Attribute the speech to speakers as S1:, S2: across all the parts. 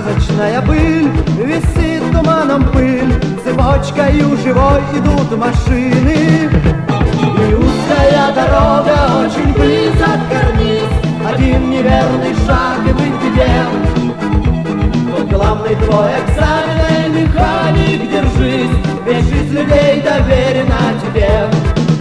S1: Красочная быль, висит туманом пыль, цепочкою живой идут машины. И узкая дорога, очень близок карниз, один неверный шаг и быть где. Тот главный твой экзаменный механик, держись, ведь жизнь людей доверена тебе.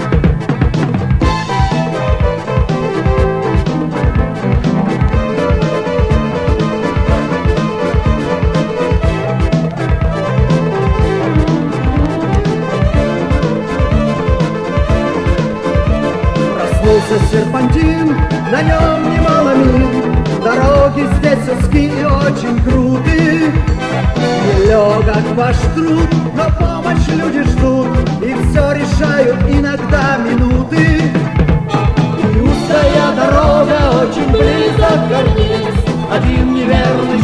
S1: Проснулся серпантин, на нем немало миль, дороги здесь узкие и очень крутые. Нелегок ваш труд, но помощь люди ждут, и все решают иногда минуты. И узкая дорога, очень близок карниз, один неверный